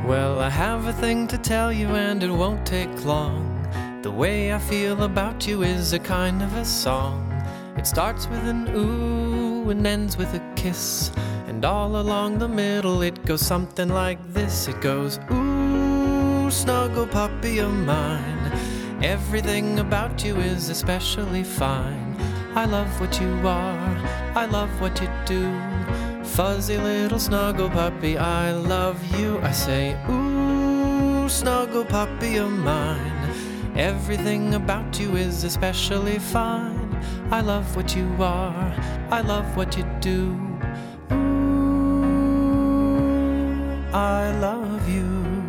Well, I have a thing to tell you and it won't take long. The way I feel about you is a kind of a song. It starts with an ooh and ends with a kiss, and all along the middle it goes something like this. It goes, ooh, snuggle puppy of mine, everything about you is especially fine. I love what you are, I love what you do. Fuzzy little snuggle puppy, I love you. I say, ooh, snuggle puppy of mine, everything about you is especially fine. I love what you are, I love what you do. Ooh, I love you.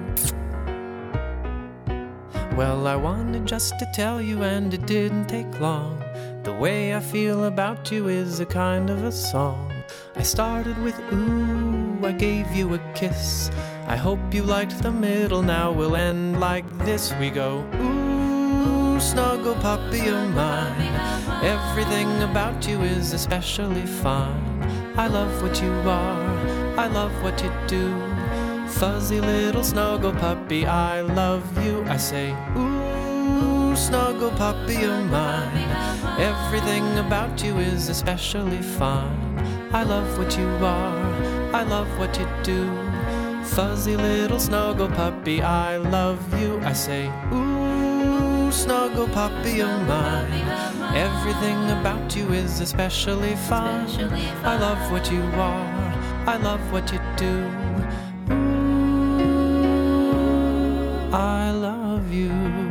Well, I wanted just to tell you and it didn't take long. The way I feel about you is a kind of a song. I started with ooh, I gave you a kiss. I hope you liked the middle, now we'll end like this. We go, ooh, snuggle puppy of mine, everything about you is especially fine. I love what you are, I love what you do. Fuzzy little snuggle puppy, I love you. I say, ooh, snuggle puppy of mine, everything about you is especially fine. I love what you are, I love what you do. Fuzzy little snuggle puppy, I love you. I say, ooh, snuggle puppy of mine, everything about you is especially fine. I love what you are, I love what you do. Ooh, I love you.